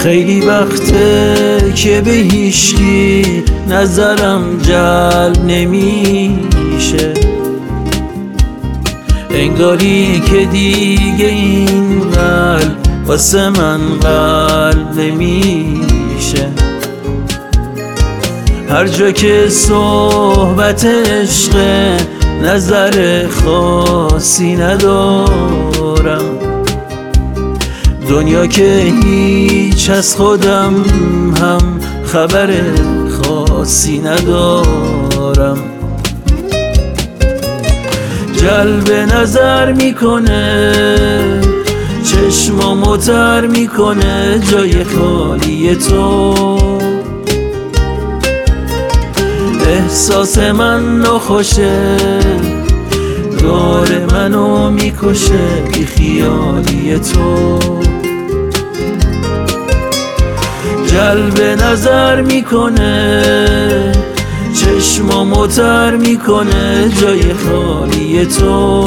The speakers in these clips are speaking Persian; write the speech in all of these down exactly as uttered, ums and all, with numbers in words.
خیلی وقته که به هیچکی نظرم جلب نمیشه، انگاری که دیگه این قلب واسه من قلب نمیشه. هر جا که صحبت عشق نظر خاصی ندارم، دنیا که هیچ از خودم هم خبر خاصی ندارم. جلب نظر میکنه، چشمامو تر میکنه جای خالی تو. احساس من ناخوشه، داره منو میکشه بی خیالی تو. جلب نظر میکنه، چشمامو تر میکنه جای خالی تو.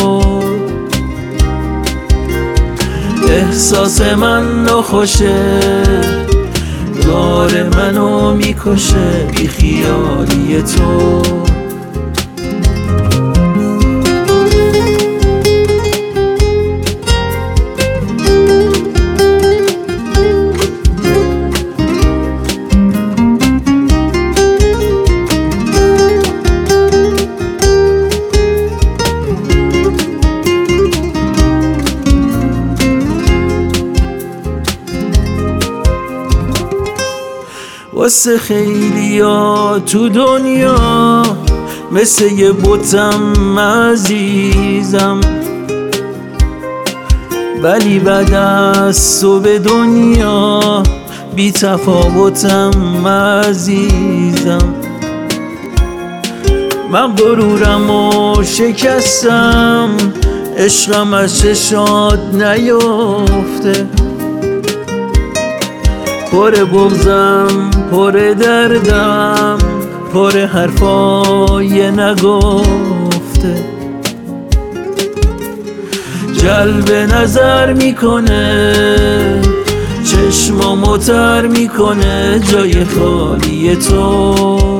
احساس من ناخوشه، داره منو میکشه بی خیالی تو. واسه خیلیا تو دنیا مثل یه بتم عزیزم، ولی بعد از تو به دنیا بی تفاوتم عزیزم. من غرورم و شکستم، عشقم از چشات نیفته. پر بغضم، پر دردم، پر حرفای نگفته. جلب نظر میکنه، چشمامو تر میکنه جای خالی تو.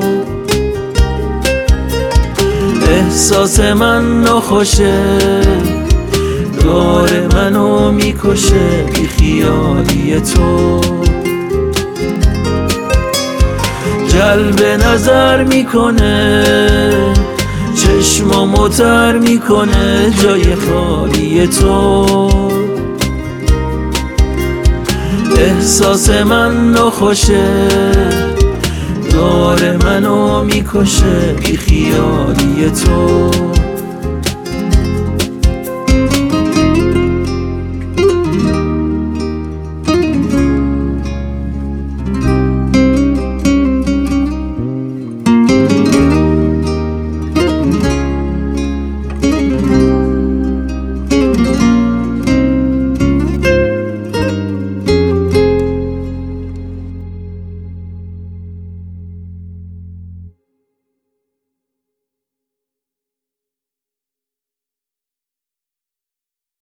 احساس من ناخوشه، داره منو میکشه بی خیالی تو. جلب نظر میکنه، چشمامو تر میکنه جای خالی تو. احساس من ناخوشه، داره منو میکشه بی خیالی تو.